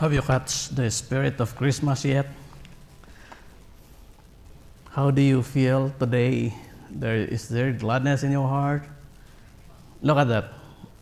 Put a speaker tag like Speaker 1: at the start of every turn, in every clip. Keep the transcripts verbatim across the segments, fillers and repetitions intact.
Speaker 1: Have you caught the spirit of Christmas yet? How do you feel today? There is there gladness in your heart? Look at that.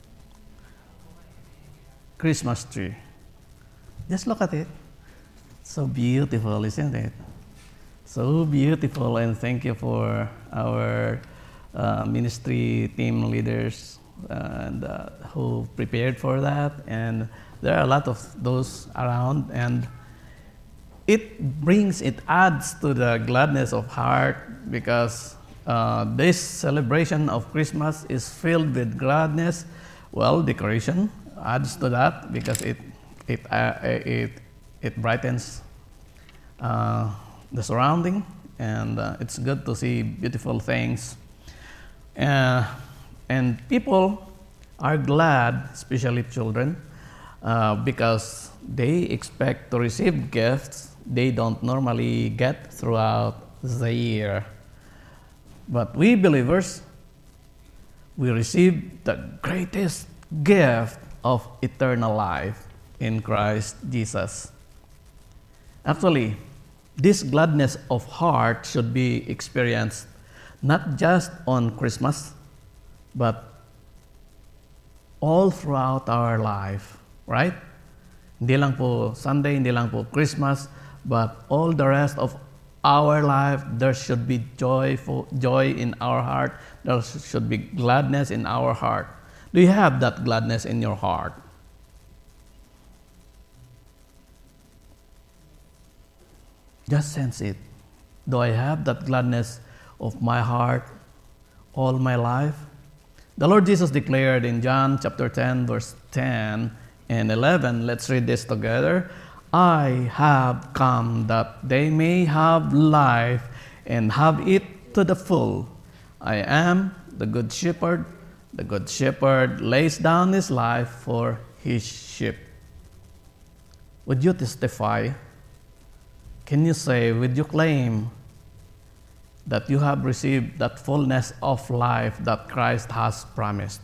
Speaker 1: Christmas tree. Just look at it. So beautiful, isn't it? So beautiful, and thank you for our uh, ministry team leaders uh, and uh, who prepared for that. And there are a lot of those around, and it brings, it adds to the gladness of heart, because uh, this celebration of Christmas is filled with gladness. Well, decoration adds to that because it it uh, it it brightens uh, the surrounding, and uh, it's good to see beautiful things. Uh, and people are glad, especially children, uh, because they expect to receive gifts they don't normally get throughout the year. But we believers, we receive the greatest gift of eternal life in Christ Jesus. Actually, this gladness of heart should be experienced not just on Christmas, but all throughout our life, right? Hindi lang po Sunday, hindi lang po Christmas, but all the rest of our life, there should be joyful, joy in our heart. There should be gladness in our heart. Do you have that gladness in your heart? Just sense it. Do I have that gladness of my heart all my life? The Lord Jesus declared in John chapter ten, verse ten and eleven, let's read this together. I have come that they may have life and have it to the full. I am the good shepherd. The good shepherd lays down his life for his sheep. Would you testify? Can you say, would you claim that you have received that fullness of life that Christ has promised?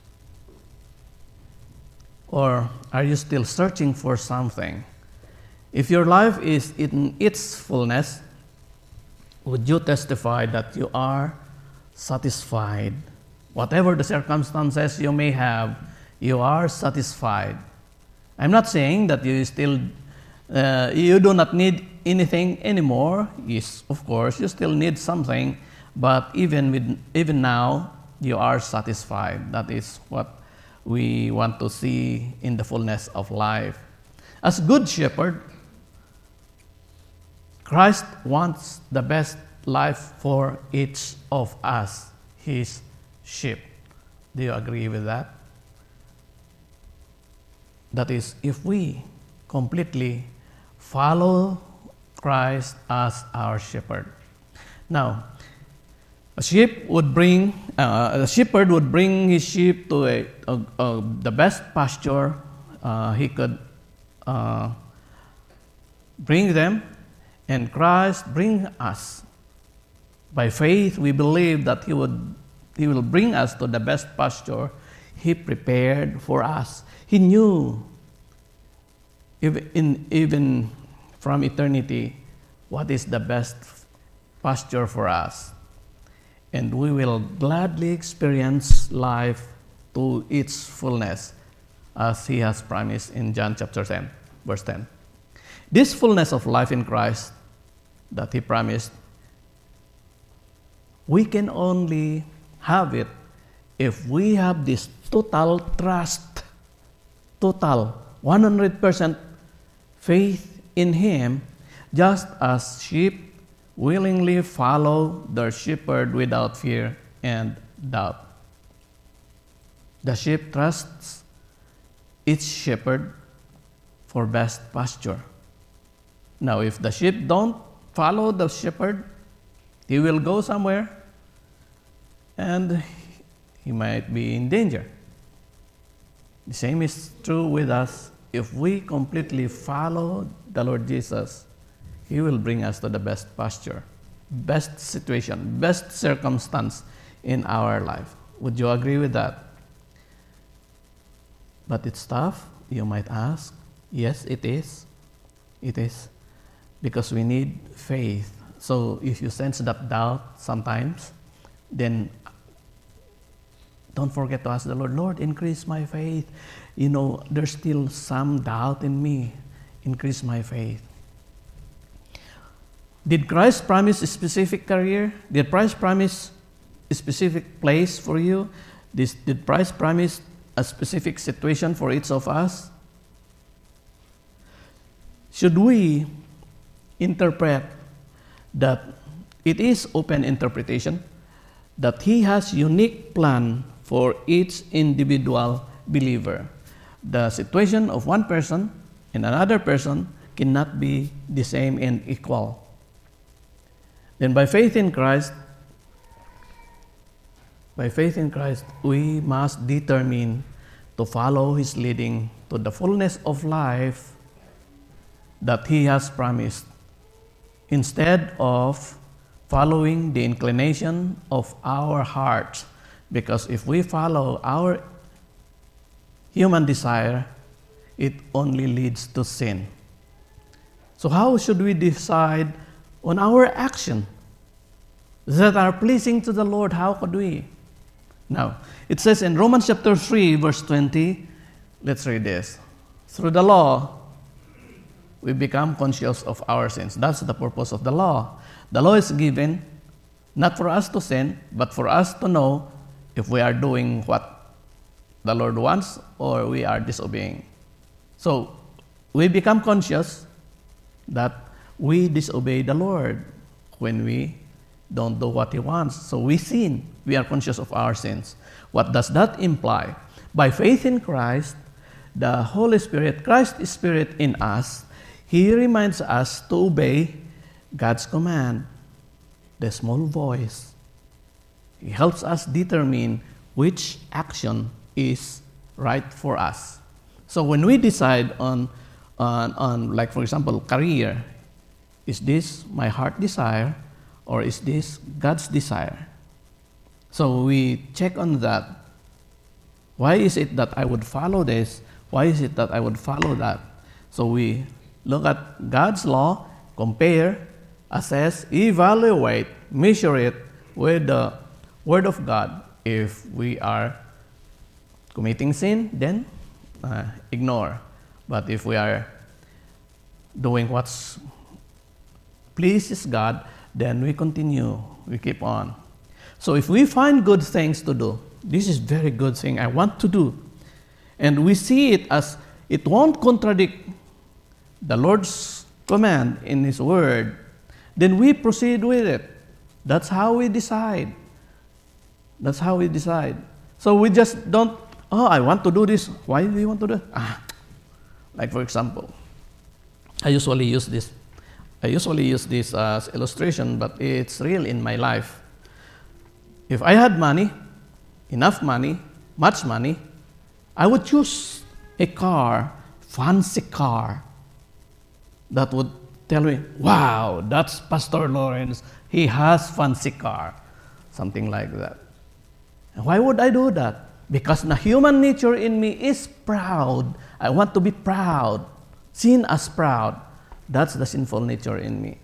Speaker 1: Or are you still searching for something? If your life is in its fullness, would you testify that you are satisfied? Whatever the circumstances you may have, you are satisfied. I'm not saying that you still, uh, you do not need anything anymore. Yes, of course, you still need something, but even with, even now, you are satisfied. That is what we want to see in the fullness of life. As good shepherd, Christ wants the best life for each of us, his sheep. Do you agree with that? That is, if we completely follow Christ as our shepherd. Now, a sheep would bring, uh, a shepherd would bring his sheep to a, a, a, the best pasture uh, he could uh, bring them, and Christ bring us. By faith, we believe that He would, He will bring us to the best pasture He prepared for us. He knew, even, in, even from eternity, what is the best pasture for us. And we will gladly experience life to its fullness, as He has promised in John chapter ten, verse ten. This fullness of life in Christ that He promised, we can only have it if we have this total trust, total one hundred percent faith in Him, just as sheep willingly follow their shepherd without fear and doubt. The sheep trusts its shepherd for best pasture. Now, if the sheep don't follow the shepherd, he will go somewhere and he might be in danger. The same is true with us. If we completely follow the Lord Jesus, He will bring us to the best pasture, best situation, best circumstance in our life. Would you agree with that? But it's tough, you might ask. Yes, it is. It is. Because we need faith. So if you sense that doubt sometimes, then don't forget to ask the Lord, Lord, increase my faith. You know, there's still some doubt in me. Increase my faith. Did Christ promise a specific career? Did Christ promise a specific place for you? Did, did Christ promise a specific situation for each of us? Should we interpret that it is open interpretation, that He has unique plan for each individual believer? The situation of one person and another person cannot be the same and equal. Then by faith in Christ, by faith in Christ, we must determine to follow His leading to the fullness of life that He has promised, instead of following the inclination of our hearts. Because if we follow our human desire, it only leads to sin. So how should we decide on our action that are pleasing to the Lord? How could we? Now, it says in Romans chapter three, verse twenty, let's read this. Through the law, we become conscious of our sins. That's the purpose of the law. The law is given not for us to sin, but for us to know if we are doing what the Lord wants or we are disobeying. So, we become conscious that we disobey the Lord when we don't do what He wants. So we sin. We are conscious of our sins. What does that imply? By faith in Christ, the Holy Spirit, Christ's Spirit in us, He reminds us to obey God's command, the small voice. He helps us determine which action is right for us. So when we decide on, on, on like for example, career, is this my heart desire or is this God's desire? So we check on that. Why is it that I would follow this? Why is it that I would follow that? So we look at God's law, compare, assess, evaluate, measure it with the Word of God. If we are committing sin, then uh, ignore. But if we are doing what's pleases God, then we continue, we keep on. So if we find good things to do, this is very good thing I want to do, and we see it as it won't contradict the Lord's command in His Word, then we proceed with it. That's how we decide. That's how we decide. So we just don't, oh, I want to do this. Why do you want to do it? Ah, like for example, I usually use this. I usually use this as illustration, but it's real in my life. If I had money, enough money, much money, I would choose a car, fancy car, that would tell me, wow, that's Pastor Lawrence. He has fancy car. Something like that. And why would I do that? Because the human nature in me is proud. I want to be proud, seen as proud. That's the sinful nature in me.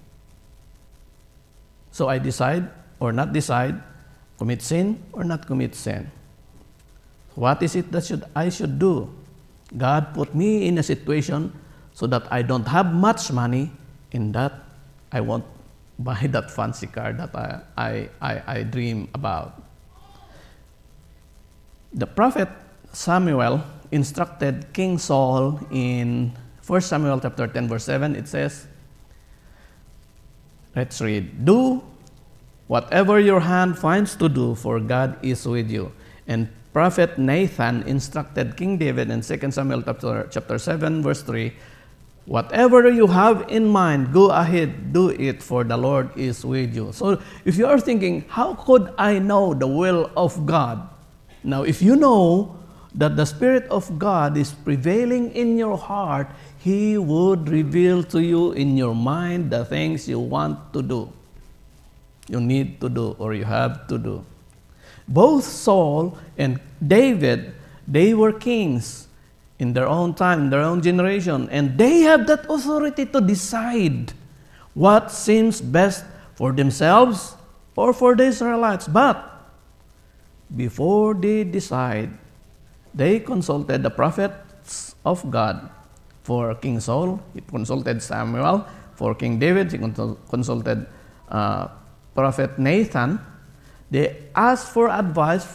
Speaker 1: So I decide or not decide, commit sin or not commit sin. What is it that should I should do? God put me in a situation so that I don't have much money, in that I won't buy that fancy car that I, I, I, I dream about. The prophet Samuel instructed King Saul in First Samuel chapter ten, verse seven. It says, let's read, do whatever your hand finds to do, for God is with you. And Prophet Nathan instructed King David in Second Samuel chapter, chapter seven, verse three, whatever you have in mind, go ahead, do it, for the Lord is with you. So if you are thinking, how could I know the will of God? Now, if you know that the Spirit of God is prevailing in your heart, He would reveal to you in your mind the things you want to do, you need to do, or you have to do. Both Saul and David, they were kings in their own time, in their own generation, and they have that authority to decide what seems best for themselves or for the Israelites. But before they decide, they consulted the prophets of God. For King Saul, he consulted Samuel. For King David, he consulted uh, Prophet Nathan. They asked for advice.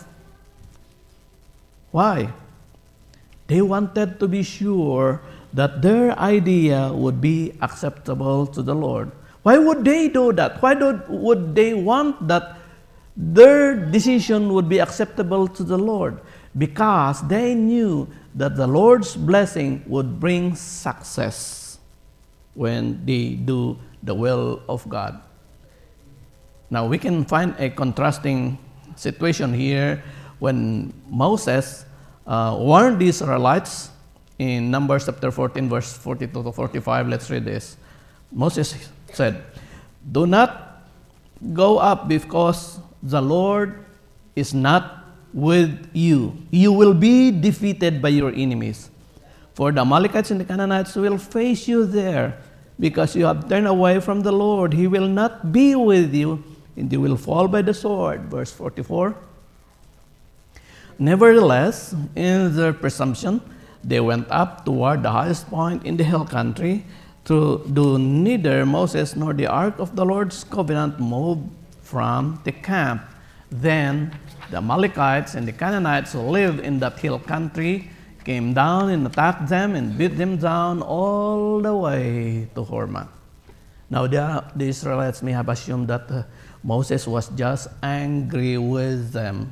Speaker 1: Why? They wanted to be sure that their idea would be acceptable to the Lord. Why would they do that? Why do, would they want that their decision would be acceptable to the Lord? Because they knew that the Lord's blessing would bring success when they do the will of God. Now we can find a contrasting situation here when Moses uh, warned the Israelites in Numbers chapter fourteen, verse forty-two to forty-five. Let's read this. Moses said, "Do not go up because the Lord is not with you. You will be defeated by your enemies. For the Amalekites and the Canaanites will face you there, because you have turned away from the Lord. He will not be with you, and you will fall by the sword." Verse forty-four. Nevertheless, in their presumption, they went up toward the highest point in the hill country, to do neither Moses nor the ark of the Lord's covenant move from the camp. Then the Amalekites and the Canaanites who lived in that hill country came down and attacked them and beat them down all the way to Hormah. Now the, the Israelites may have assumed that uh, Moses was just angry with them.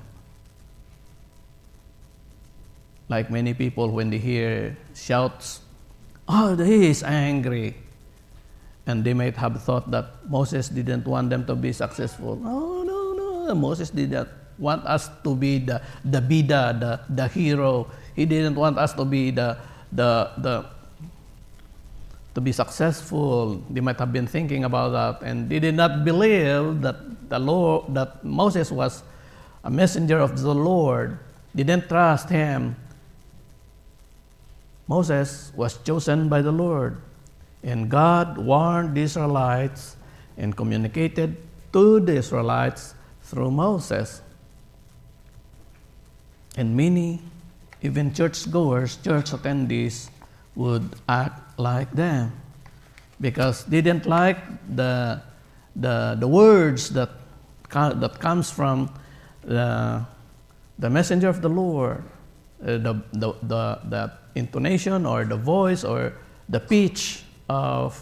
Speaker 1: Like many people, when they hear shouts, "Oh, he is angry." And they might have thought that Moses didn't want them to be successful. No, no, no. Moses didn't want us to be the, the bida, the, the hero. He didn't want us to be the, the, the, to be successful. They might have been thinking about that, and they did not believe that the Lord, that Moses was a messenger of the Lord. They didn't trust him. Moses was chosen by the Lord, and God warned the Israelites and communicated to the Israelites through Moses. And many, even churchgoers, church attendees, would act like them, because they didn't like the the, the words that that comes from the, the messenger of the Lord, uh, the, the the the intonation or the voice or the pitch of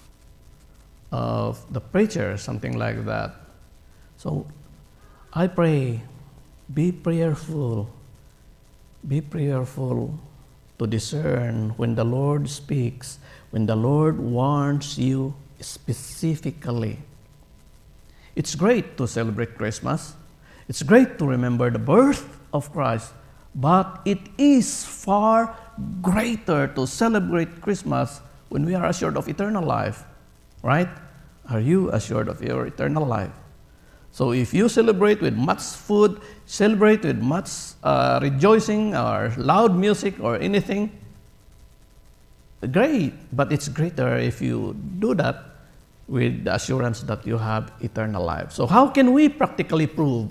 Speaker 1: of the preacher, something like that. So I pray, be prayerful, be prayerful to discern when the Lord speaks, when the Lord warns you specifically. It's great to celebrate Christmas. It's great to remember the birth of Christ, but it is far greater to celebrate Christmas when we are assured of eternal life, right? Are you assured of your eternal life? So if you celebrate with much food, celebrate with much uh, rejoicing or loud music or anything, great. But it's greater if you do that with the assurance that you have eternal life. So how can we practically prove?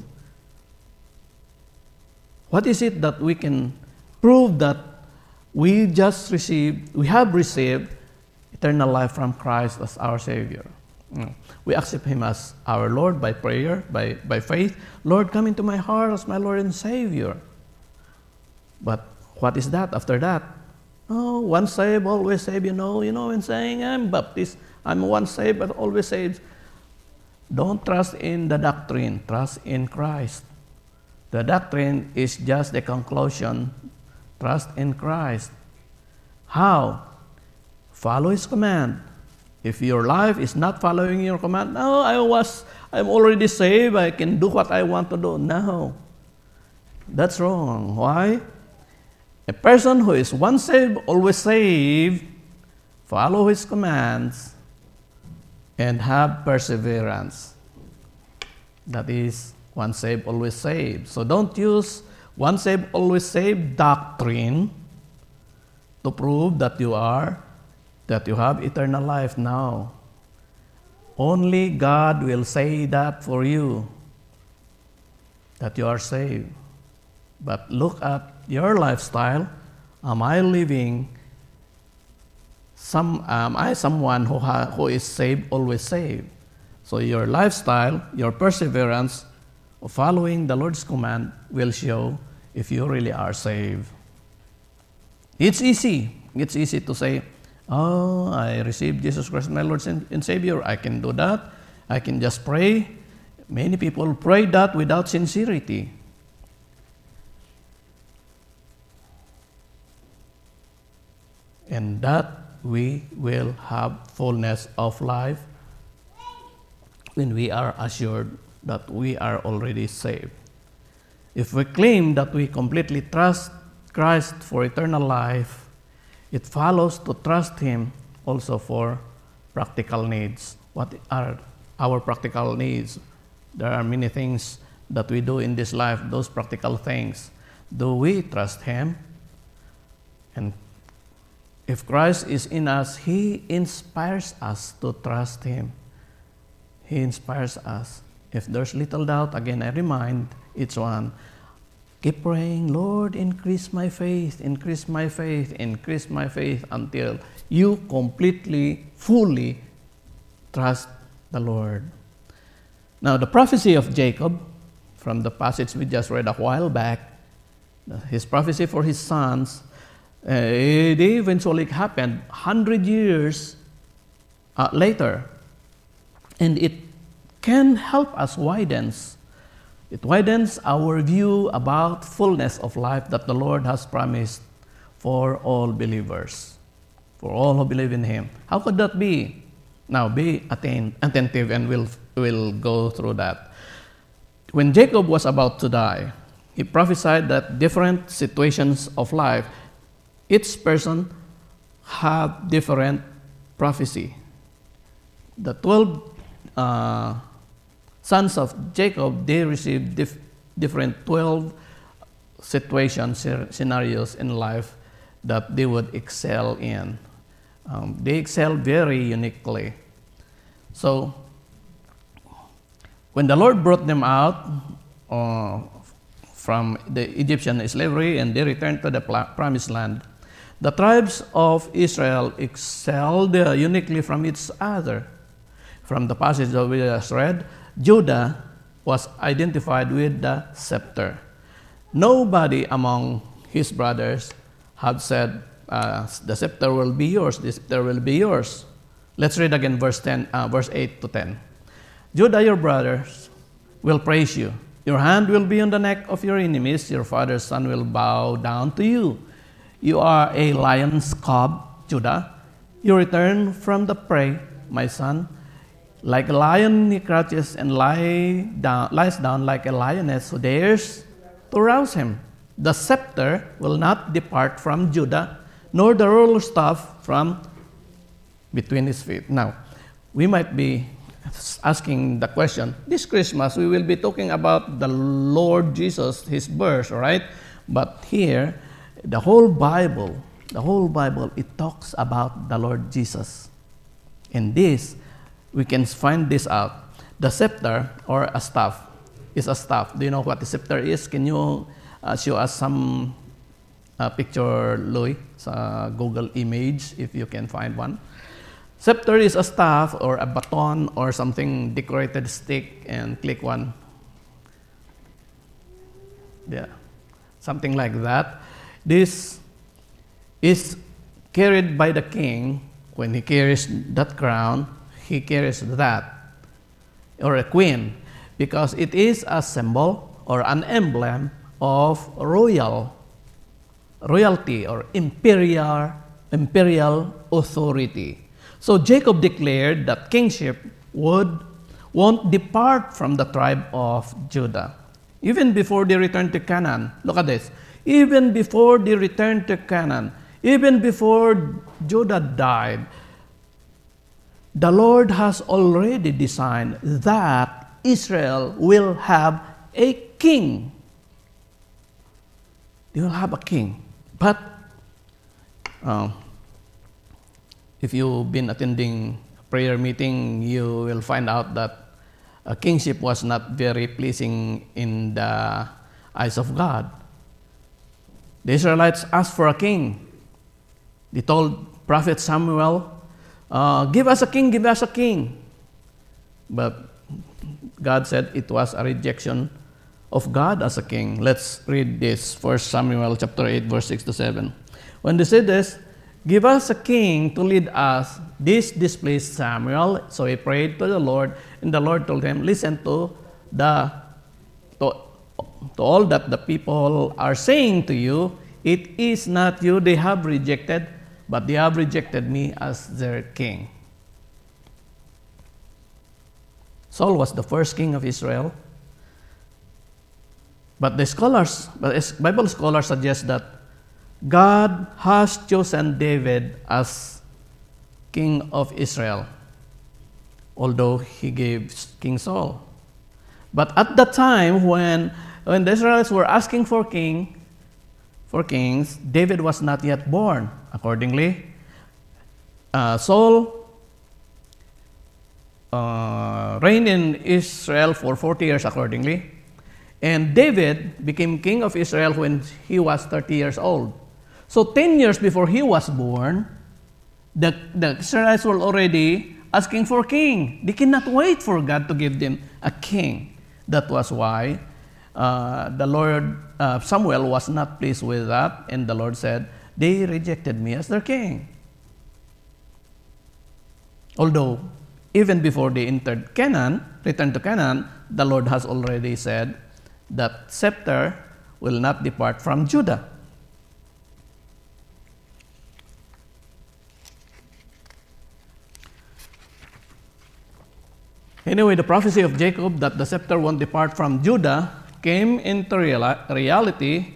Speaker 1: What is it that we can prove that we just received, we have received eternal life from Christ as our Savior? We accept Him as our Lord by prayer, by, by faith. Lord, come into my heart as my Lord and Savior. But what is that after that? Oh, once saved, always saved, you know. You know, when saying I'm Baptist, I'm once saved, but always saved. Don't trust in the doctrine. Trust in Christ. The doctrine is just the conclusion. Trust in Christ. How? Follow His command. If your life is not following your command, no, I was, I'm already saved, I can do what I want to do. No, that's wrong. Why? A person who is once saved, always saved, follow His commands, and have perseverance. That is, once saved, always saved. So don't use once saved, always saved doctrine to prove that you are, that you have eternal life now. Only God will say that for you, that you are saved. But look at your lifestyle. Am I living, some, am I someone who, ha, who is saved, always saved? So your lifestyle, your perseverance of following the Lord's command will show if you really are saved. It's easy. It's easy to say, oh, I received Jesus Christ, my Lord and Savior. I can do that. I can just pray. Many people pray that without sincerity. And that we will have fullness of life when we are assured that we are already saved. If we claim that we completely trust Christ for eternal life, it follows to trust Him also for practical needs. What are our practical needs? There are many things that we do in this life, those practical things. Do we trust Him? And if Christ is in us, He inspires us to trust Him. He inspires us. If there's little doubt, again, I remind each one, keep praying, Lord, increase my faith, increase my faith, increase my faith until you completely, fully trust the Lord. Now, the prophecy of Jacob, from the passage we just read a while back, his prophecy for his sons, uh, it eventually happened one hundred years uh, later. And it can help us widens. It widens our view about fullness of life that the Lord has promised for all believers, for all who believe in Him. How could that be? Now, be atten- attentive and we'll, we'll go through that. When Jacob was about to die, he prophesied that different situations of life, each person had different prophecy. The twelve uh, sons of Jacob, they received dif- different twelve situations, scenarios in life that they would excel in. Um, they excel very uniquely. So, when the Lord brought them out uh, from the Egyptian slavery and they returned to the pl- promised land, the tribes of Israel excelled uh, uniquely from each other. From the passage that we just read, Judah was identified with the scepter. Nobody among his brothers had said, uh, the scepter will be yours, the scepter will be yours. Let's read again verse ten, uh, verse eight to ten. Judah, your brothers, will praise you. Your hand will be on the neck of your enemies. Your father's son will bow down to you. You are a lion's cub, Judah. You return from the prey, my son. Like a lion, he crouches and lie down, lies down like a lioness who dares to rouse him. The scepter will not depart from Judah, nor the ruler staff from between his feet. Now, we might be asking the question, this Christmas we will be talking about the Lord Jesus, His birth, right? But here, the whole Bible, the whole Bible, it talks about the Lord Jesus. In this, we can find this out. The scepter, or a staff, is a staff. Do you know what the scepter is? Can you uh, show us some uh, picture, Louis, sa Google image, if you can find one? Scepter is a staff or a baton or something decorated stick, and click one. Yeah, something like that. This is carried by the king. When he carries that crown, he carries that, or a queen, because it is a symbol or an emblem of royal, royalty or imperial, imperial authority. So Jacob declared that kingship would, won't depart from the tribe of Judah. Even before they returned to Canaan, look at this, even before they returned to Canaan, even before Judah died, the Lord has already designed that Israel will have a king. They will have a king. But Uh, if you've been attending a prayer meeting, you will find out that a kingship was not very pleasing in the eyes of God. The Israelites asked for a king. They told Prophet Samuel, uh, give us a king, give us a king. But God said it was a rejection of God as a king. Let's read this, First Samuel chapter eight, verse six to seven. When they said this, give us a king to lead us, this displeased Samuel. So he prayed to the Lord, and the Lord told him, listen to the to, to all that the people are saying to you. It is not you they have rejected, but they have rejected me as their king. Saul was the first king of Israel. But the scholars, Bible scholars suggest that God has chosen David as king of Israel, although he gave King Saul. But at the time when, when the Israelites were asking for king, for kings, David was not yet born. Accordingly, uh, Saul uh, reigned in Israel for forty years accordingly. And David became king of Israel when he was thirty years old. So ten years before he was born, the, the Israelites were already asking for a king. They cannot wait for God to give them a king. That was why uh, the Lord, uh, Samuel was not pleased with that, and the Lord said, they rejected me as their king. Although, even before they entered Canaan, returned to Canaan, the Lord has already said that scepter will not depart from Judah. Anyway, the prophecy of Jacob that the scepter won't depart from Judah came into reali- reality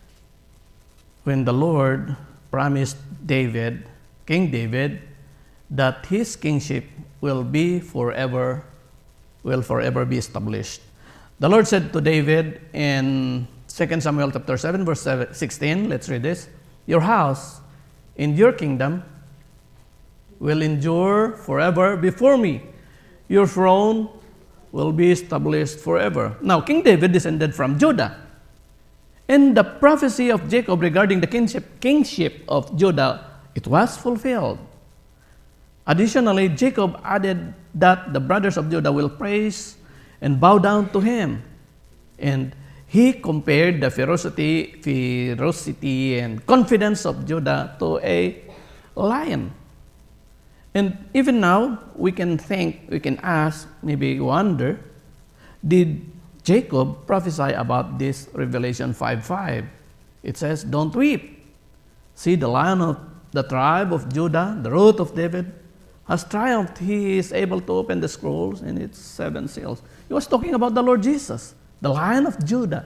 Speaker 1: when the Lord promised David, King David, that his kingship will be forever, will forever be established. The Lord said to David in Second Samuel chapter seven, verse sixteen, let's read this, your house and your kingdom will endure forever before me. Your throne will be established forever. Now, King David descended from Judah. And the prophecy of Jacob regarding the kingship, kingship of Judah, it was fulfilled. Additionally, Jacob added that the brothers of Judah will praise and bow down to him. And he compared the ferocity, ferocity and confidence of Judah to a lion. And even now, we can think, we can ask, maybe wonder, did Jacob prophesy about this Revelation five five? It says, don't weep. See, the Lion of the tribe of Judah, the Root of David, has triumphed. He is able to open the scrolls and its seven seals. He was talking about the Lord Jesus, the Lion of Judah.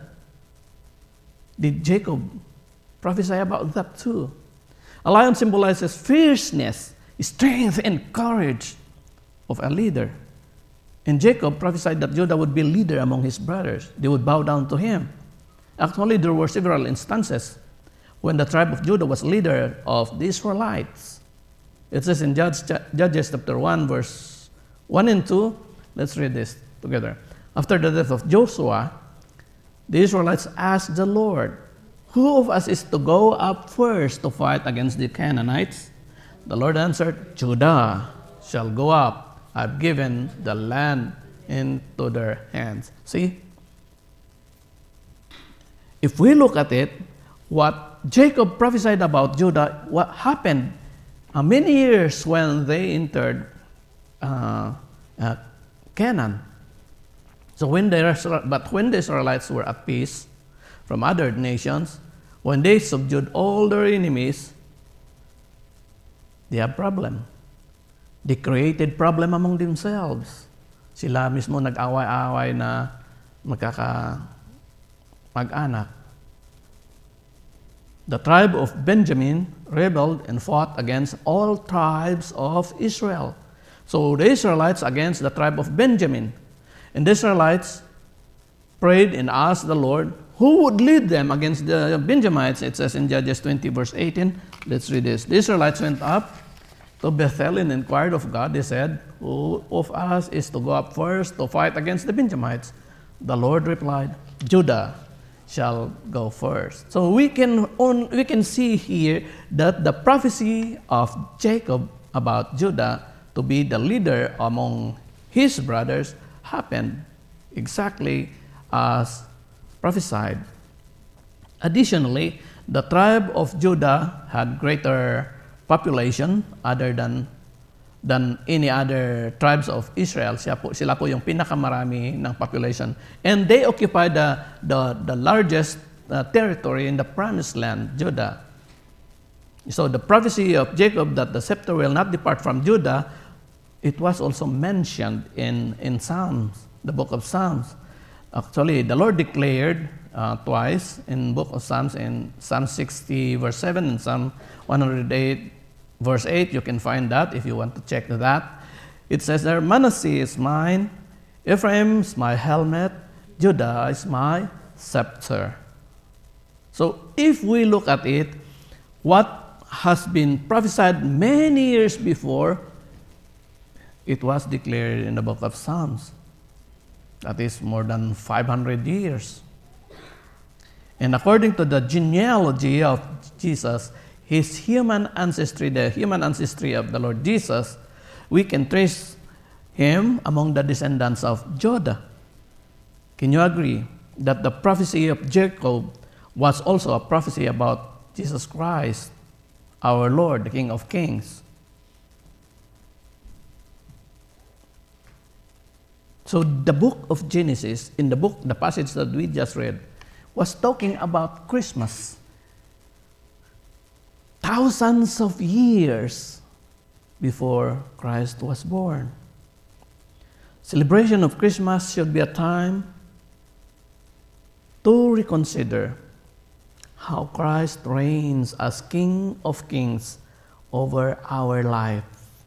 Speaker 1: Did Jacob prophesy about that too? A lion symbolizes fierceness, strength, and courage of a leader. And Jacob prophesied that Judah would be leader among his brothers. They would bow down to him. Actually, there were several instances when the tribe of Judah was leader of the Israelites. It says in Judges chapter one, verse one and two, let's read this together. After the death of Joshua, the Israelites asked the Lord, who of us is to go up first to fight against the Canaanites? The Lord answered, Judah shall go up. I've given the land into their hands. See? If we look at it, what Jacob prophesied about Judah, what happened uh, many years when they entered uh, uh, Canaan. So when the, but when the Israelites were at peace from other nations, when they subdued all their enemies, they have problem. They created problem among themselves. Sila mismo nag-away-away na magkaka mag-anak. The tribe of Benjamin rebelled and fought against all tribes of Israel. So the Israelites against the tribe of Benjamin. And the Israelites prayed and asked the Lord, who would lead them against the Benjamites? It says in Judges twenty, verse eighteen. Let's read this. The Israelites went up to Bethel and inquired of God. They said, who of us is to go up first to fight against the Benjamites? The Lord replied, Judah shall go first. So we can on, we can see here that the prophecy of Jacob about Judah to be the leader among his brothers happened exactly as prophesied. Additionally, the tribe of Judah had greater population other than than any other tribes of Israel. Sila po, sila po yung pinakamarami ng population. And they occupied the, the, the largest uh, territory in the promised land, Judah. So the prophecy of Jacob that the scepter will not depart from Judah, it was also mentioned in, in Psalms, the book of Psalms. Actually, the Lord declared uh, twice in book of Psalms, in Psalm sixty, verse seven, and Psalm one hundred eight, verse eight. You can find that if you want to check that. It says there, Manasseh is mine, Ephraim is my helmet, Judah is my scepter. So if we look at it, what has been prophesied many years before, it was declared in the book of Psalms. That is more than five hundred years. And according to the genealogy of Jesus, his human ancestry, the human ancestry of the Lord Jesus, we can trace him among the descendants of Judah. Can you agree that the prophecy of Jacob was also a prophecy about Jesus Christ, our Lord, the King of Kings? So the book of Genesis, in the book, the passage that we just read, was talking about Christmas. Thousands of years before Christ was born. Celebration of Christmas should be a time to reconsider how Christ reigns as King of Kings over our life.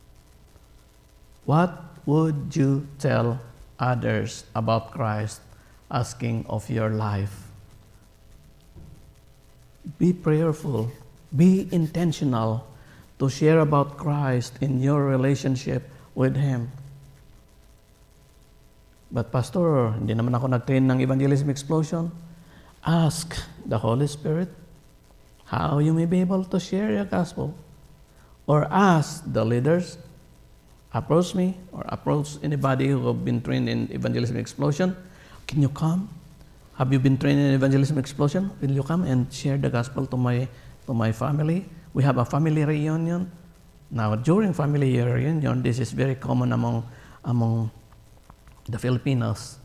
Speaker 1: What would you tell others about Christ as King of your life? Be prayerful, be intentional to share about Christ in your relationship with Him. But Pastor, hindi naman ako nag-train ng Evangelism Explosion. Ask the Holy Spirit how you may be able to share your gospel. Or ask the leaders, approach me or approach anybody who have been trained in Evangelism Explosion. Can you come? Have you been trained in Evangelism Explosion? Will you come and share the gospel to my to my family? We have a family reunion. Now, during family reunion, this is very common among among the Filipinos.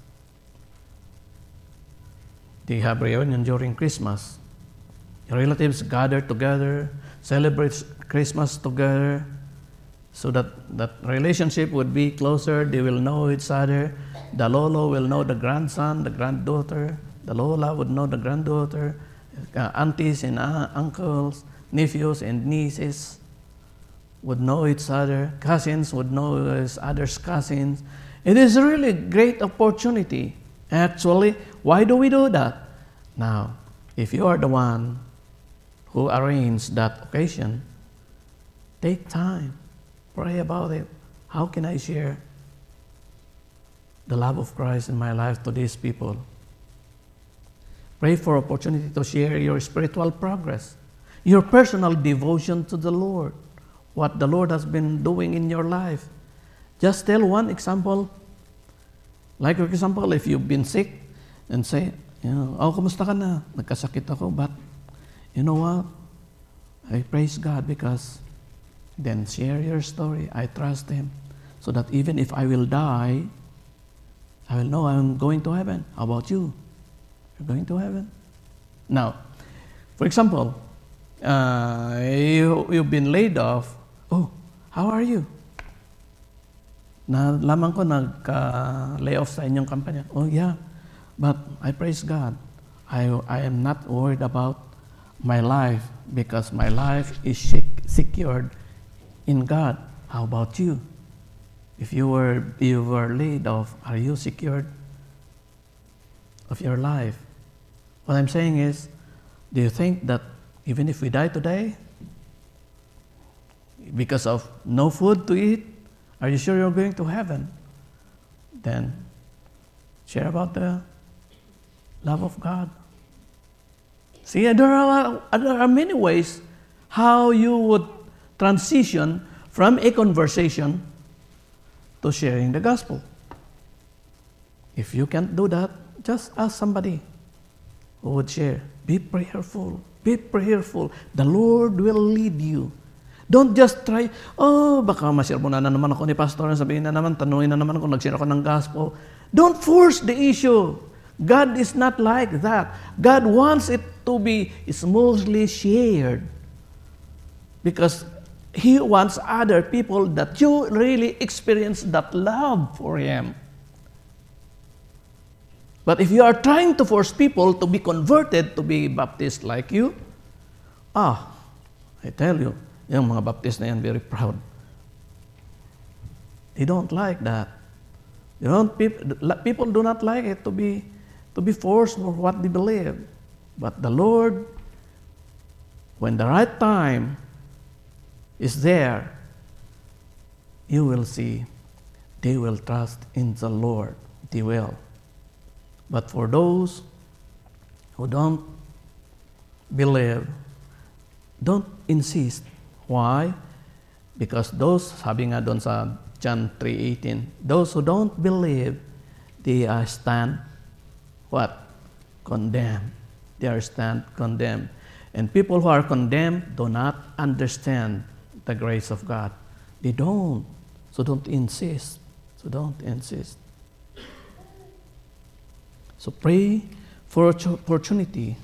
Speaker 1: They have reunion during Christmas. Relatives gather together, celebrate Christmas together, so that that relationship would be closer. They will know each other. The lolo will know the grandson, the granddaughter. The lola would know the granddaughter. Uh, aunties and uh, uncles, nephews and nieces would know each other. Cousins would know each other's cousins. It is a really great opportunity. Actually, why do we do that? Now, if you are the one who arranged that occasion, take time, pray about it. How can I share the love of Christ in my life to these people? Pray for opportunity to share your spiritual progress, your personal devotion to the Lord, what the Lord has been doing in your life. Just tell one example. Like, for example, if you've been sick and say, you know, oh, kumusta ka na? Nagkasakit ako, but you know what? I praise God because then share your story. I trust Him so that even if I will die, I will know I'm going to heaven. How about you? You're going to heaven? Now, for example, uh, you, you've been laid off. Oh, how are you? Na lamang ko nagka-lay off sa inyong kampanya. Oh, yeah. But I praise God. I, I am not worried about my life because my life is secured in God. How about you? If you were you were laid off, are you secured of your life? What I'm saying is, do you think that even if we die today, because of no food to eat, are you sure you're going to heaven? Then share about the love of God. See, there are, there are many ways how you would transition from a conversation to sharing the gospel. If you can't do that, just ask somebody who would share. Be prayerful. Be prayerful. The Lord will lead you. Don't just try, oh, baka ma-share mo na, na naman ako ni pastor, sabihin na naman, tanungin na naman kung nag-share ako ng gospel. Don't force the issue. God is not like that. God wants it to be smoothly shared. Because He wants other people that you really experience that love for Him. But if you are trying to force people to be converted, to be baptized like you, ah, I tell you, yung mga baptist na yan, very proud. They don't like that. They don't, people, people do not like it to be, to be forced for what they believe. But the Lord, when the right time is there, you will see they will trust in the Lord. They will. But for those who don't believe, don't insist. Why? Because those, sabi nga doon sa John three eighteen, those who don't believe, they are stand, what? Condemned. They are stand condemned. And people who are condemned do not understand the grace of God. They don't. So don't insist. So don't insist. So pray for opportunity.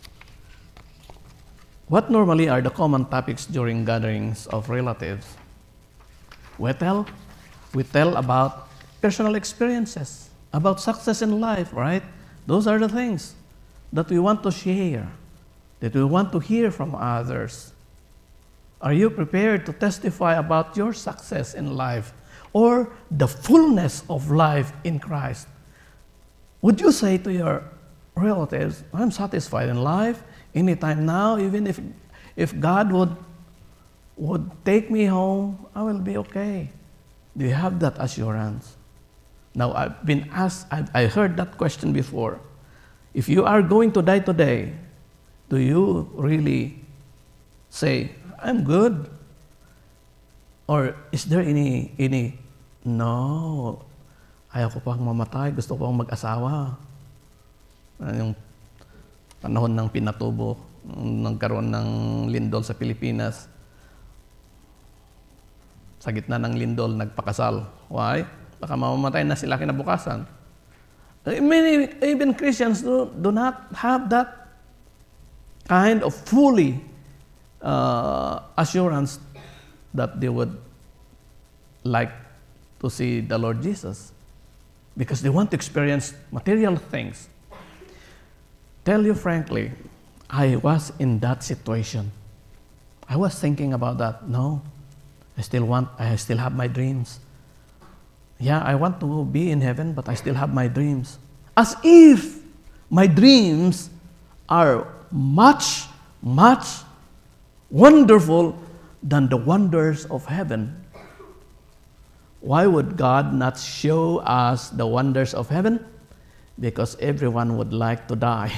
Speaker 1: What normally are the common topics during gatherings of relatives? We tell, we tell about personal experiences, about success in life, right? Those are the things that we want to share, that we want to hear from others. Are you prepared to testify about your success in life or the fullness of life in Christ? Would you say to your relatives, I'm satisfied in life anytime now, even if if God would would take me home, I will be okay. Do you have that assurance? Now, I've been asked, I've, I heard that question before. If you are going to die today, do you really say, I'm good? Or is there any, any, no, ayaw ko pang mamatay, gusto ko pang mag-asawa. Yung panahon ng pinatubo, nagkaroon ng lindol sa Pilipinas. Sa gitna ng lindol, nagpakasal. Why? Baka mamamatay na sila kinabukasan. Many, even Christians do, do not have that kind of fully uh, assurance that they would like to see the Lord Jesus. Because they want to experience material things. Tell you frankly, I was in that situation. I was thinking about that. No, I still want, I still have my dreams. Yeah, I want to be in heaven, but I still have my dreams. As if my dreams are much, much wonderful than the wonders of heaven. Why would God not show us the wonders of heaven? Because everyone would like to die.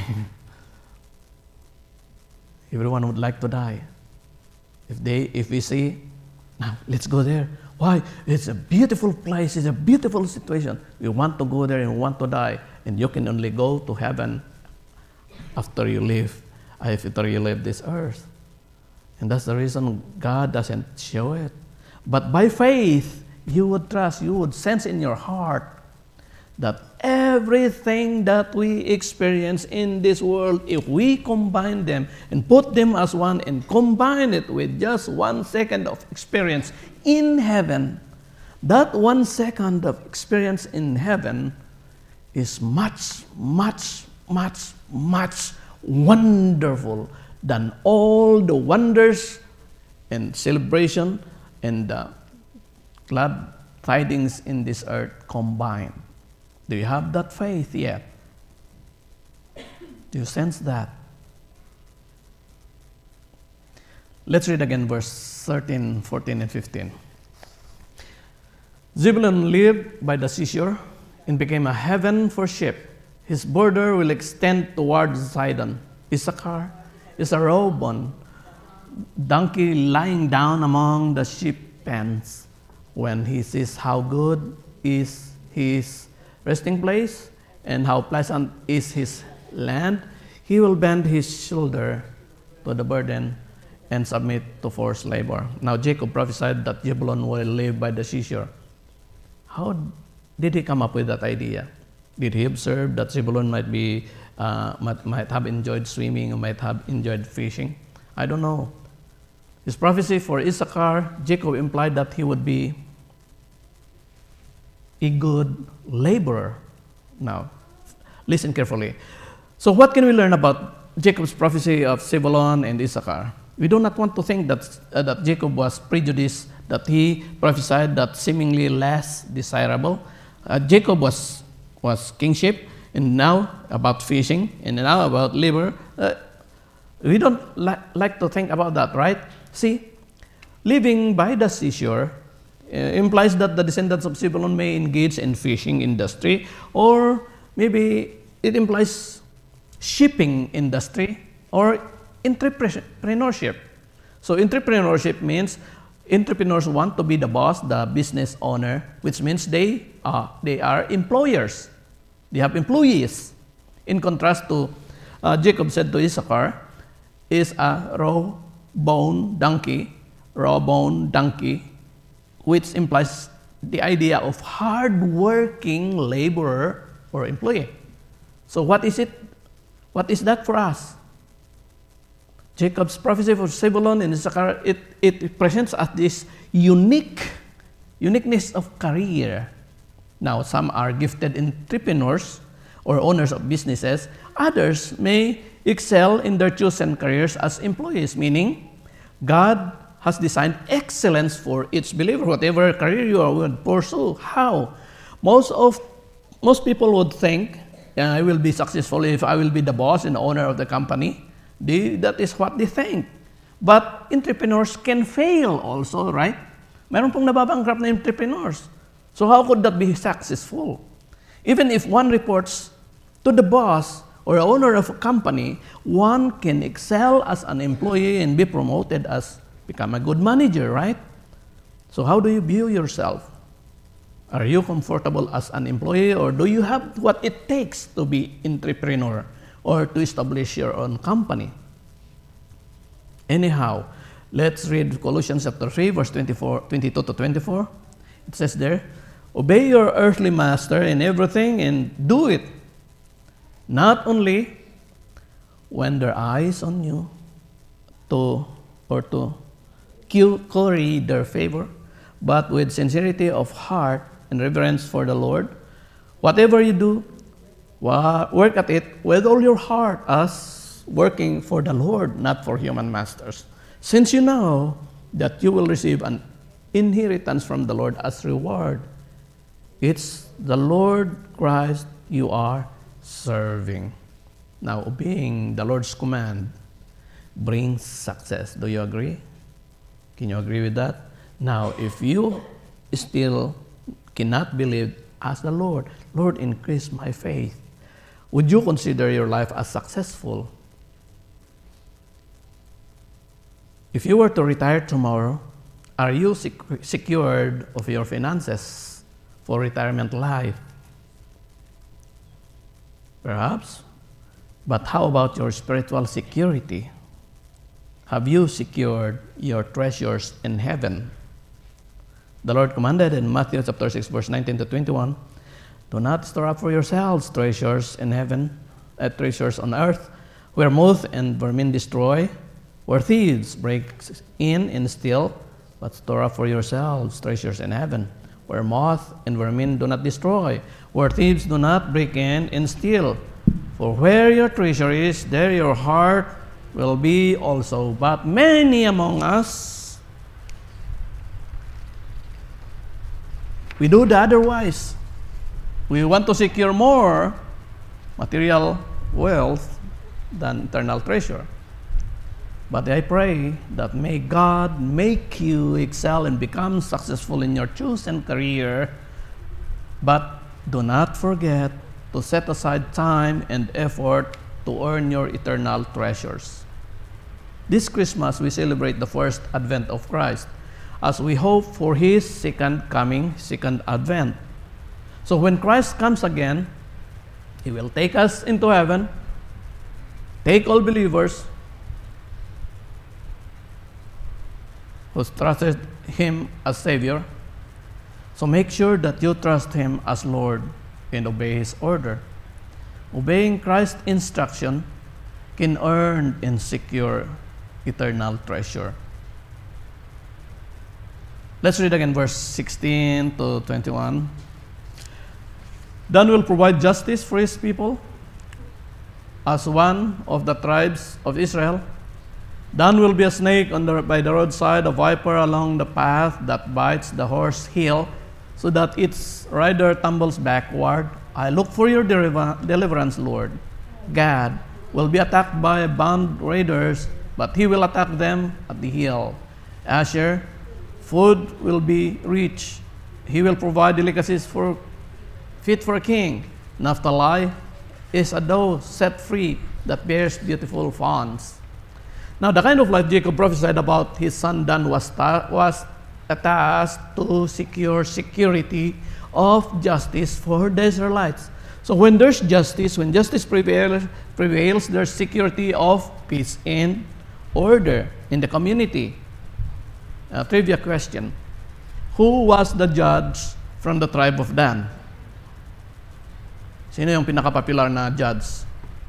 Speaker 1: Everyone would like to die. If they, if we see, now let's go there. Why? It's a beautiful place. It's a beautiful situation. We want to go there and we want to die. And you can only go to heaven after you leave, after you leave this earth. And that's the reason God doesn't show it. But by faith, you would trust, you would sense in your heart that everything that we experience in this world, if we combine them and put them as one and combine it with just one second of experience in heaven, that one second of experience in heaven is much, much, much, much wonderful than all the wonders and celebration and the glad tidings in this earth combined. Do you have that faith yet? Do you sense that? Let's read again verse thirteen, fourteen, and fifteen. Zebulun lived by the seashore and became a haven for sheep. His border will extend towards Sidon. Issachar is a row-born donkey lying down among the sheep pens. When he sees how good is his resting place and how pleasant is his land, he will bend his shoulder to the burden and submit to forced labor. Now Jacob prophesied that Zebulun will live by the seashore. How did he come up with that idea? Did he observe that Zebulun might be uh, might, might have enjoyed swimming or might have enjoyed fishing? I don't know. His prophecy for Issachar, Jacob implied that he would be a good laborer. Now, listen carefully. So what can we learn about Jacob's prophecy of Zebulun and Issachar? We do not want to think that, uh, that Jacob was prejudiced, that he prophesied that seemingly less desirable. Uh, Jacob was, was kingship, and now about fishing, and now about labor. Uh, we don't li- like to think about that, right? See, living by the seashore uh, implies that the descendants of Zebulun may engage in fishing industry, or maybe it implies shipping industry or entrepreneurship. So entrepreneurship means entrepreneurs want to be the boss, the business owner, which means they are, they are employers. They have employees. In contrast to, uh, Jacob said to Issachar, is a raw-bone donkey, raw-bone donkey, which implies the idea of hard-working laborer or employee. So what is it? What is that for us? Jacob's prophecy for Zebulun and Issachar, it, it presents us this unique, uniqueness of career. Now, some are gifted entrepreneurs or owners of businesses. Others may excel in their chosen careers as employees, meaning God has designed excellence for each believer, whatever career you would pursue. How? Most of most people would think, yeah, I will be successful if I will be the boss and owner of the company. They, that is what they think. But entrepreneurs can fail also, right? Meron pong nababankrupt na entrepreneurs. So how could that be successful? Even if one reports to the boss or owner of a company, one can excel as an employee and be promoted as become a good manager, right? So how do you view yourself? Are you comfortable as an employee, or do you have what it takes to be entrepreneur or to establish your own company? Anyhow, let's read Colossians chapter three, verse twenty-four, twenty-two to twenty-four. It says there, obey your earthly master in everything and do it, not only when their eyes on you to or to curry their favor, but with sincerity of heart and reverence for the Lord. Whatever you do, work at it with all your heart as working for the Lord, not for human masters, since you know that you will receive an inheritance from the Lord as reward. It's the Lord Christ you are serving. Now, obeying the Lord's command brings success. Do you agree? Can you agree with that? Now, if you still cannot believe, ask the Lord, Lord, increase my faith. Would you consider your life as successful? If you were to retire tomorrow, are you sec- secured of your finances for retirement life? Perhaps. But how about your spiritual security? Have you secured your treasures in heaven? The Lord commanded in Matthew chapter six, verse nineteen to twenty-one, do not store up for yourselves treasures in heaven, uh, treasures on earth, where moth and vermin destroy, where thieves break in and steal, but store up for yourselves treasures in heaven, where moth and vermin do not destroy, where thieves do not break in and steal. For where your treasure is, there your heart will be also. But many among us, we do the otherwise. We want to secure more material wealth than eternal treasure. But I pray that may God make you excel and become successful in your chosen career, but do not forget to set aside time and effort to earn your eternal treasures. This Christmas, we celebrate the first advent of Christ as we hope for His second coming, second advent. So when Christ comes again, He will take us into heaven, take all believers who trusted Him as Savior. So make sure that you trust Him as Lord and obey His order. Obeying Christ's instruction can earn and secure eternal treasure. Let's read again verse sixteen to twenty-one. Dan will provide justice for His people as one of the tribes of Israel. Dan will be a snake on the, by the roadside, a viper along the path that bites the horse heel, so that its rider tumbles backward. I look for your deliver- deliverance, Lord. Gad will be attacked by bound raiders, but he will attack them at the heel. Asher, food will be rich. He will provide delicacies for fit for a king. Naphtali is a doe set free that bears beautiful fawns. Now, the kind of life Jacob prophesied about his son Dan was, ta- was a task to secure security of justice for the Israelites. So when there's justice, when justice prevails, prevails, there's security of peace and order in the community. A trivia question. Who was the judge from the tribe of Dan? Sino yung pinaka-popular na judge?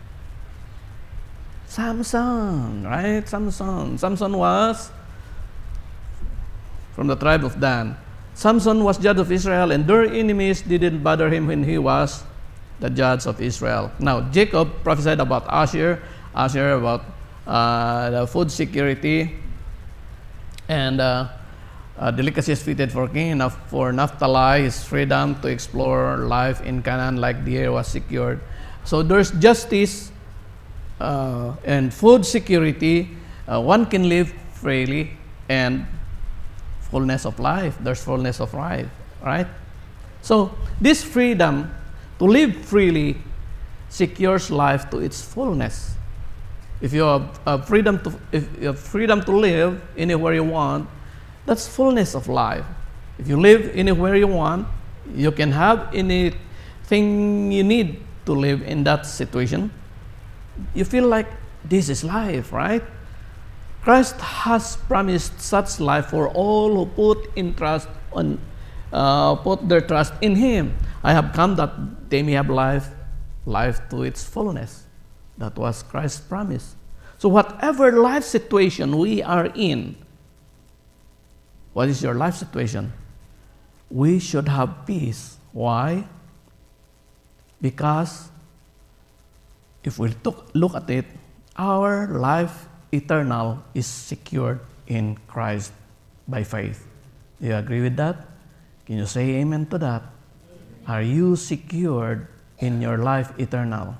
Speaker 1: Samson, right? Samson. Samson was from the tribe of Dan. Samson was judge of Israel, and their enemies didn't bother him when he was the judge of Israel. Now, Jacob prophesied about Asher, Asher about uh, the food security, and uh, uh, delicacies fitted for king. Enough for Naphtali, his freedom to explore life in Canaan like the air was secured. So there's justice uh, and food security. Uh, one can live freely and fullness of life. There's fullness of life, right? So this freedom to live freely secures life to its fullness. If you have uh, freedom to, if you have freedom to live anywhere you want, that's fullness of life. If you live anywhere you want, you can have anything you need to live in that situation. You feel like this is life, right? Christ has promised such life for all who put in trust on, uh, put their trust in Him. I have come that they may have life, life to its fullness. That was Christ's promise. So whatever life situation we are in, what is your life situation? We should have peace. Why? Because if we took, look at it, our life eternal is secured in Christ by faith. Do you agree with that? Can you say amen to that? Are you secured in your life eternal?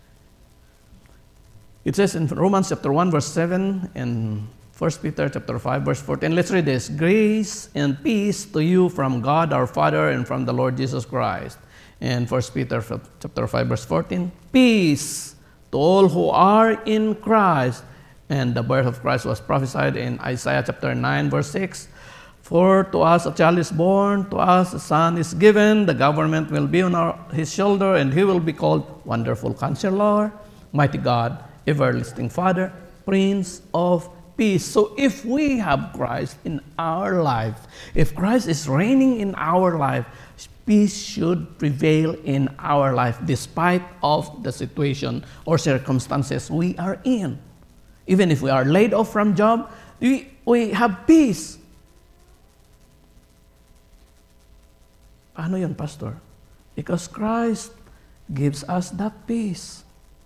Speaker 1: It says in Romans chapter one verse seven and First Peter chapter five verse fourteen. Let's read this. Grace and peace to you from God our Father and from the Lord Jesus Christ. And First Peter chapter five verse fourteen. Peace to all who are in Christ. And the birth of Christ was prophesied in Isaiah chapter nine verse six. For to us a child is born, to us a son is given, the government will be on our, his shoulder, and he will be called Wonderful Counselor, Mighty God, Everlasting Father, Prince of Peace. So if we have Christ in our life, if Christ is reigning in our life, peace should prevail in our life despite of the situation or circumstances we are in. Even if we are laid off from job, we, we have peace. Ano yun, Pastor? Because Christ gives us that peace.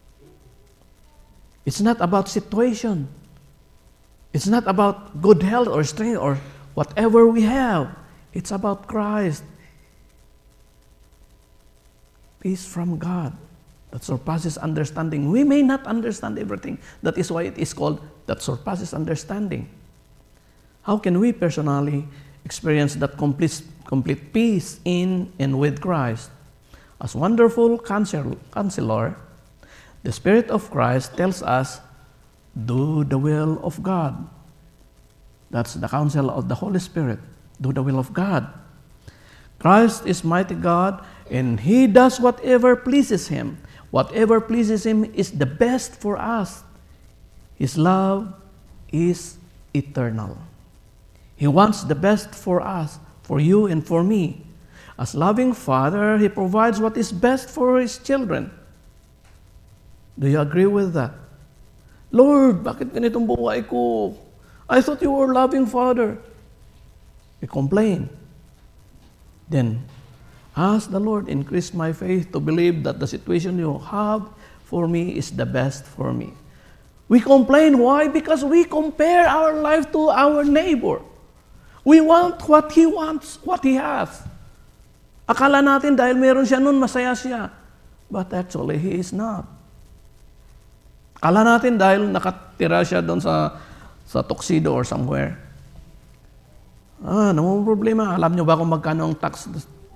Speaker 1: It's not about situation. It's not about good health or strength or whatever we have. It's about Christ. Peace from God. that surpasses understanding. We may not understand everything. That is why it is called that surpasses understanding. How can we personally experience that complete, complete peace in and with Christ? As wonderful counsel, counselor, the Spirit of Christ tells us, do the will of God. That's the counsel of the Holy Spirit. Do the will of God. Christ is mighty God, and He does whatever pleases Him. Whatever pleases Him is the best for us. His love is eternal. He wants the best for us, for you and for me. As loving Father, He provides what is best for His children. Do you agree with that? Lord, bakit ganitong buhay ko? I thought you were a loving Father. We complain. Then, ask the Lord, increase my faith to believe that the situation you have for me is the best for me. We complain. Why? Because we compare our life to our neighbor. We want what he wants, what he has. Akala natin dahil meron siya nun, masaya siya. But actually, he is not. Akala natin dahil nakatira siya doon sa, sa tuxedo or somewhere. Ah, namang problema. Alam niyo ba kung magkano ang tax,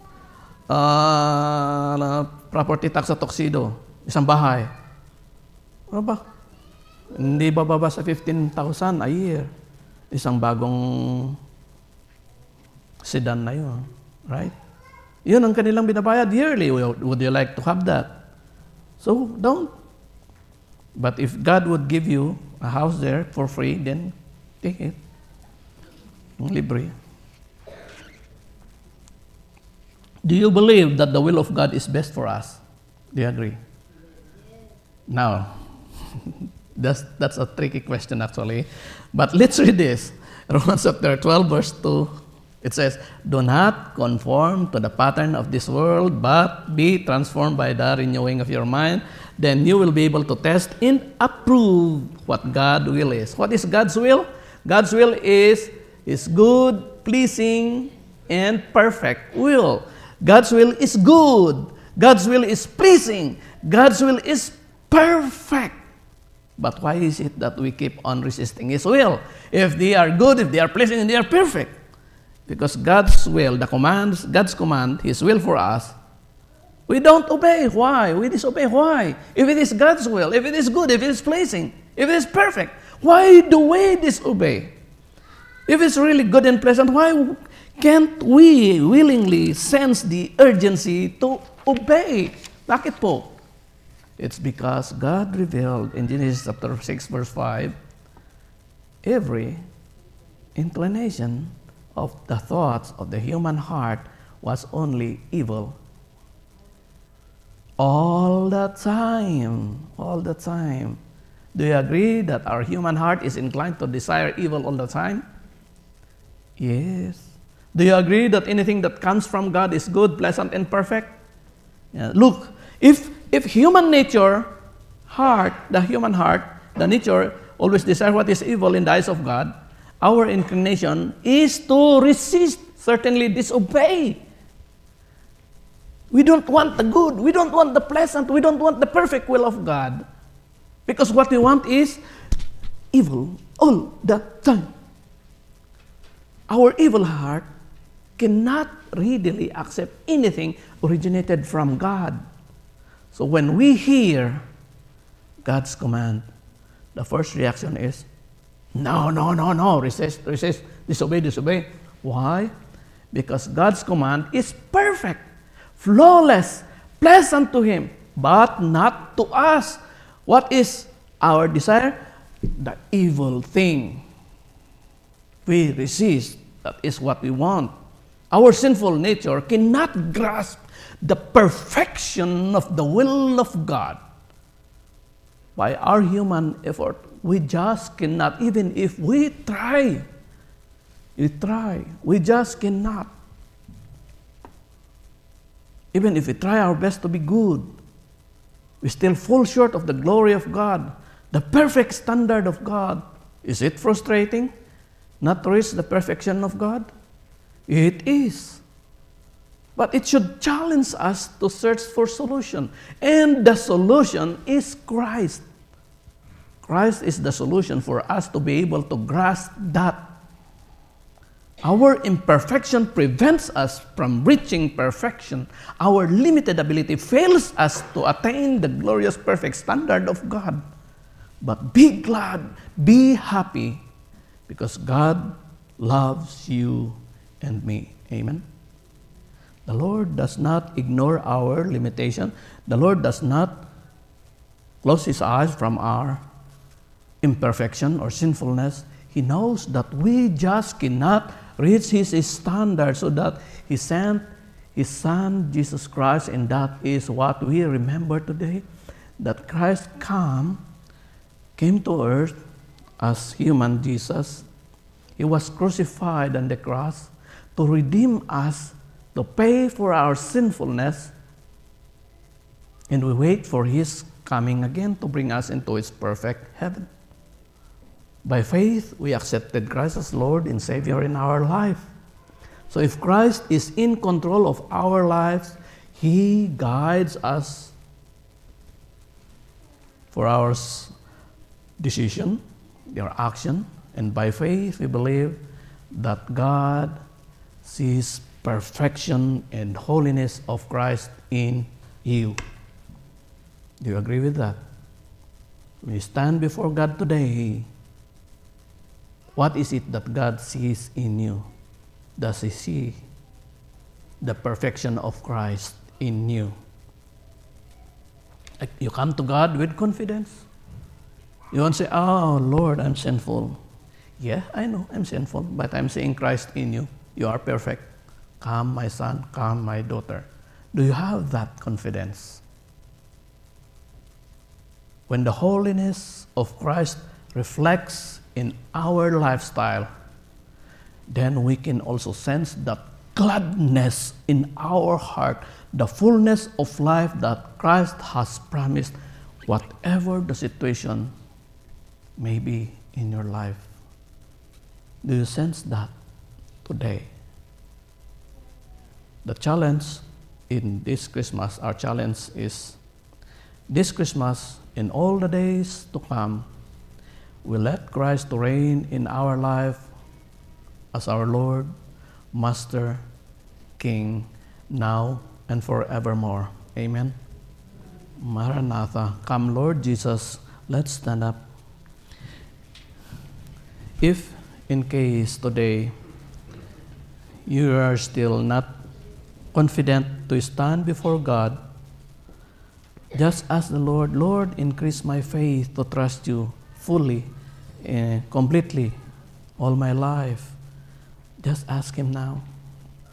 Speaker 1: uh, property tax sa tuxedo? Isang bahay. Ano ba? Hindi bababa sa fifteen thousand a year. Isang bagong sedan na yun. Right? Yun ang kanilang binabayad yearly. Would you like to have that? So, don't. But if God would give you a house there for free, then take it. Libre. Do you believe that the will of God is best for us? Do you agree? Now, that's, that's a tricky question actually. But let's read this. Romans chapter twelve, verse two. It says, do not conform to the pattern of this world, but be transformed by the renewing of your mind. Then you will be able to test and approve what God's will is. What is God's will? God's will is His good, pleasing, and perfect will. God's will is good. God's will is pleasing. God's will is perfect. But why is it that we keep on resisting His will? If they are good, if they are pleasing, and they are perfect. Because God's will, the commands, God's command, His will for us, we don't obey. Why? We disobey. Why? If it is God's will, if it is good, if it is pleasing, if it is perfect, why do we disobey? If it's really good and pleasant, why can't we willingly sense the urgency to obey? Bakit po? It's because God revealed in Genesis chapter six, verse five, every inclination of the thoughts of the human heart was only evil. All the time, all the time. Do you agree that our human heart is inclined to desire evil all the time? Yes. Do you agree that anything that comes from God is good, pleasant, and perfect? Yeah. Look, if if human nature, heart, the human heart, the nature always desire what is evil in the eyes of God, our inclination is to resist, certainly disobey. We don't want the good. We don't want the pleasant. We don't want the perfect will of God. Because what we want is evil all the time. Our evil heart cannot readily accept anything originated from God. So when we hear God's command, the first reaction is, no, no, no, no, resist, resist, disobey, disobey. Why? Because God's command is perfect, flawless, pleasant to Him, but not to us. What is our desire? The evil thing. We resist. That is what we want. Our sinful nature cannot grasp the perfection of the will of God. By our human effort, we just cannot, even if we try. We try. We just cannot. Even if we try our best to be good, we still fall short of the glory of God, the perfect standard of God. Is it frustrating not to reach the perfection of God? It is. But it should challenge us to search for solution. And the solution is Christ. Christ is the solution for us to be able to grasp that. Our imperfection prevents us from reaching perfection. Our limited ability fails us to attain the glorious perfect standard of God. But be glad, be happy, because God loves you and me. Amen. The Lord does not ignore our limitation. The Lord does not close His eyes from our imperfection or sinfulness. He knows that we just cannot reach His standard, so that He sent His Son, Jesus Christ, and that is what we remember today, that Christ come, came to earth as human Jesus. He was crucified on the cross to redeem us, to pay for our sinfulness, and we wait for His coming again to bring us into His perfect heaven. By faith, we accepted Christ as Lord and Savior in our life. So if Christ is in control of our lives, He guides us for our decision, our action, and by faith, we believe that God sees perfection and holiness of Christ in you. Do you agree with that? When you stand before God today, what is it that God sees in you? Does He see the perfection of Christ in you? Like you come to God with confidence. You won't say, "Oh, Lord, I'm sinful." Yeah, I know I'm sinful, but I'm seeing Christ in you. You are perfect. Come, my son, come, my daughter. Do you have that confidence? When the holiness of Christ reflects in our lifestyle, then we can also sense that gladness in our heart, the fullness of life that Christ has promised, whatever the situation may be in your life. Do you sense that today? The challenge in this Christmas, our challenge is this Christmas and all the days to come, we let Christ to reign in our life as our Lord, Master, King, now and forevermore. Amen. Maranatha. Come, Lord Jesus. Let's stand up. If in case today you are still not confident to stand before God, just ask the Lord, "Lord, increase my faith to trust you fully and completely all my life." Just ask Him now.